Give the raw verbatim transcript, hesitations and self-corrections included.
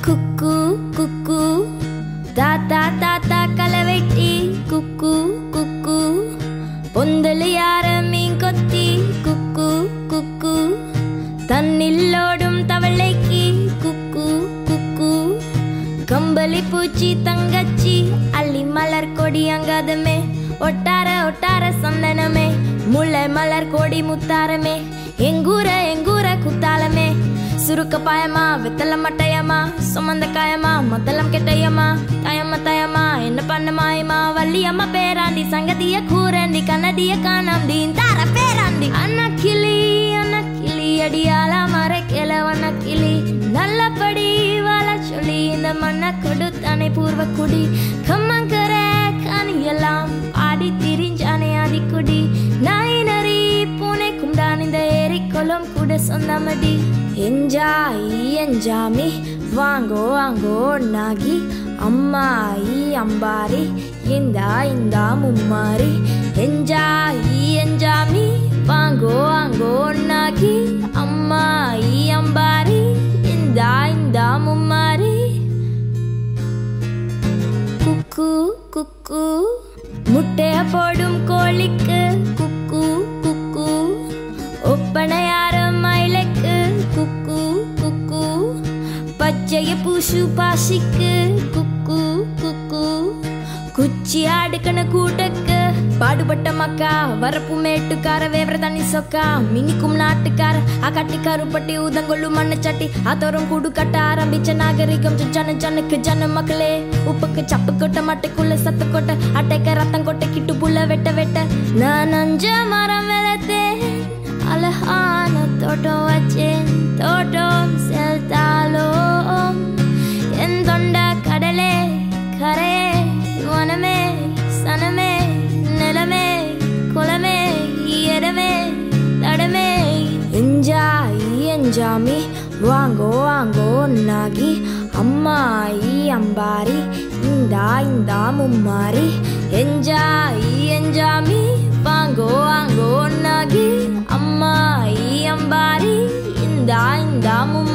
குக்கு குக்கு தாத்தா தாத்தா கலவெட்டி குக்கு குக்கு பொந்தலு யார மீன் கொத்தி குக்கு குக்கு தன்னில்லோடும் தவளைக்கு குக்கு குக்கு கம்பளி பூச்சி தங்கச்சி அள்ளி மலர் கொடி அங்காதமே ஒட்டார ஒட்டார சந்தனமே முல்லை மலர் கொடி முத்தாரமே எங்கூர எங்கூர குத்தாலமே சுருக்க பாயமா வெத்தல மட்டையம்மா சுமந்த காயமா மொத்தலம் கெட்டையம்மா தாயம்மா தாயம்மா என்ன பண்ண மாயமா வள்ளியம்மா பேராண்டி சங்கதிய கூரண்டி கண்ணடிய காணாண்டி தார பேராண்டி அண்ணா கிளி அண்ணா கிளி அடியால மறைக்கல வண்ண கிளி நல்லபடி வாழ சொல்லி இந்த மண்ண கொடுத்தானே பூர்வ குடி கம்மங்கர காணியெல்லாம் ஆடி திரிஞ்சானே ஆதி குடி நாய் நரி பூனை குண்டான் இந்த ஏரி குளம் கூட சொந்தமடி என்ஜாய் என்ஜாமி வாங்கோ வாங்கோ நாகி அம்மாயி அம்பாரி இந்தா இந்தா மும்மாரி என்ஜாய் என்ஜாமி வாங்கோ வாங்கோ நாகி அம்மாயி அம்பாரி இந்தா இந்தா மும்மாரி குக்கு குக்கு முட்டைய போடும் கோழிக்கு குக்கு குக்கு ஒப்பனையார மயிலுக்கு குக்கு குக்கு பச்சைய பூசு பாசிக்கு குக்கு குக்கு குச்சி ஆடுக்கண கூட்டக்கு பாடுபட்ட மக்கா வரப்பு மேட்டுக்கார வேவர தண்ணி சொக்கா மினிக்கும் நாட்டுக்கார அக்கட்டி கருப்பட்டி ஊதங்கொள்ளு மண்ணு சட்டி அதோரம் கூடு கட்ட ஆரம்பிச்ச நாகரிகம் ஜன ஜனுக்கு ஜன மக்களே உப்புக்கு சப்பு கொட்ட மட்டைக்குள்ள சத்து கொட்ட அட்டைக்க ரத்தம் கொட்ட கிட்டு புள்ள வெட்ட வெட்ட நான் அஞ்ச மரம் வெளத்தேன் அழகான தோட்டம் வச்சேன் தோட்டம் செல்தாலும் என் தொண்ட கடலே கரையே வனமே சனமே நிலமே குளமே இடமே தடமே என்ஜாய் என்ஜாமி வாங்கோ வாங்கோ நாகி அம்மாயி அம்பாரி இந்தா இந்தா மும்மாரி என்ஜாய் என்ஜாமி வாங்கோ வாங்கோ நாகி அம்மாயி அம்பாரி இந்தா இந்தா மும்மாரி